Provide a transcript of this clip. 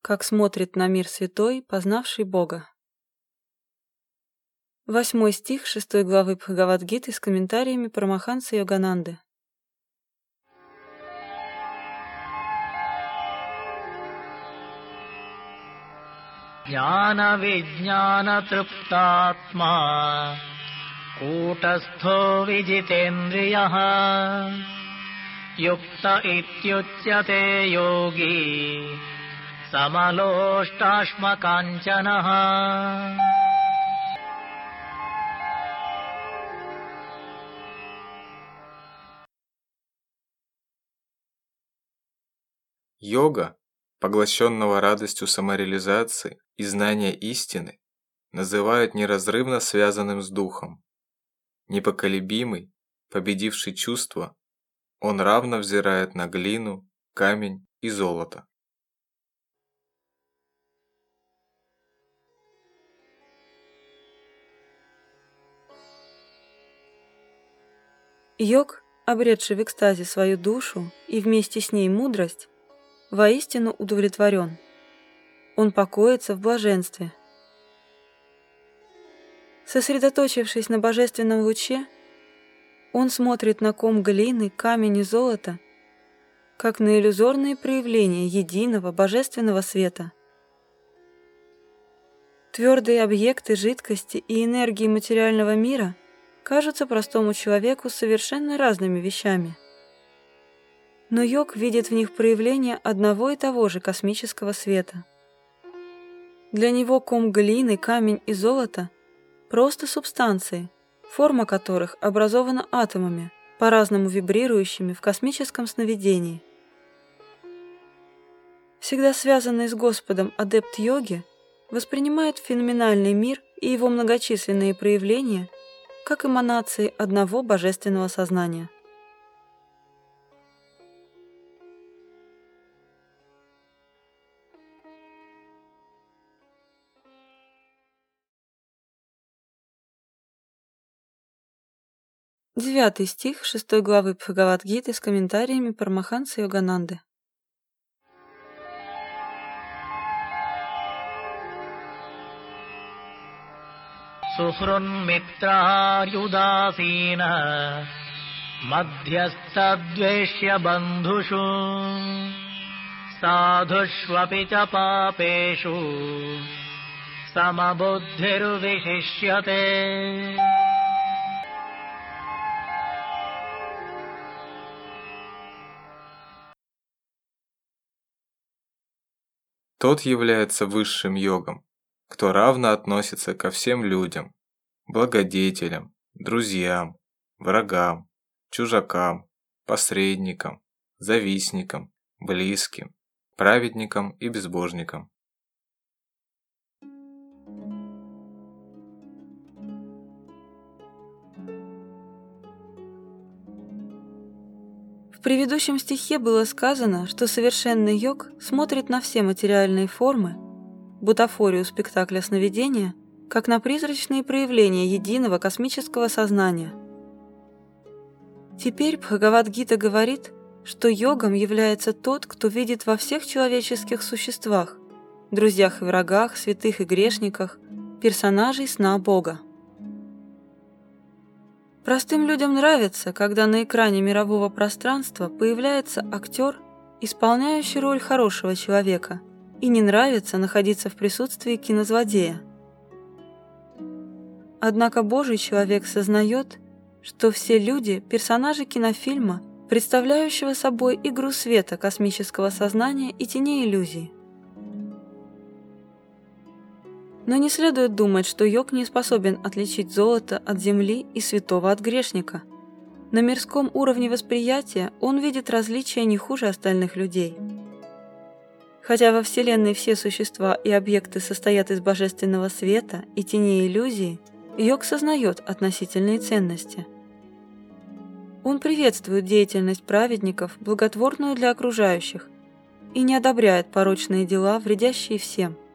как смотрит на мир святой, познавший Бога. 8 стих 6 главы Бхагавад-гиты с комментариями Парамахансы Йогананды. Jnana vijnana triptatma kutastho vijitendriyaha yukta ityuchyate yogi samaloštashma kanchanaha. Йога, поглощенного радостью самореализации и знания истины, называют неразрывно связанным с духом. Непоколебимый, победивший чувства, он равно взирает на глину, камень и золото. Йог, обретший в экстазе свою душу и вместе с ней мудрость, воистину удовлетворен. Он покоится в блаженстве. Сосредоточившись на божественном луче, он смотрит на ком глины, камень и золото, как на иллюзорные проявления единого божественного света. Твердые объекты жидкости и энергии материального мира кажутся простому человеку совершенно разными вещами. Но йог видит в них проявление одного и того же космического света. Для него ком глины, камень и золото – просто субстанции, форма которых образована атомами, по-разному вибрирующими в космическом сновидении. Всегда связанный с Господом адепт йоги воспринимает феноменальный мир и его многочисленные проявления как эманации одного божественного сознания. Девятый стих 6 главы Бхагавад-гиты с комментариями Парамахансы Йогананды. Suhrunmitrāryudāsīna madhyastadveshya bandhushu sadhushvapi ca pāpeshu samabuddhirvishishyate. Тот является высшим йогом, кто равно относится ко всем людям, благодетелям, друзьям, врагам, чужакам, посредникам, завистникам, близким, праведникам и безбожникам. В предыдущем стихе было сказано, что совершенный йог смотрит на все материальные формы, бутафорию спектакля сновидения, как на призрачные проявления единого космического сознания. Теперь Бхагавад-гита говорит, что йогом является тот, кто видит во всех человеческих существах, друзьях и врагах, святых и грешниках, персонажей сна Бога. Простым людям нравится, когда на экране мирового пространства появляется актер, исполняющий роль хорошего человека, и не нравится находиться в присутствии кинозлодея. Однако Божий человек сознает, что все люди – персонажи кинофильма, представляющего собой игру света космического сознания и теней иллюзий. Но не следует думать, что йог не способен отличить золото от земли и святого от грешника. На мирском уровне восприятия он видит различия не хуже остальных людей. Хотя во Вселенной все существа и объекты состоят из божественного света и теней иллюзии, йог сознает относительные ценности. Он приветствует деятельность праведников, благотворную для окружающих, и не одобряет порочные дела, вредящие всем.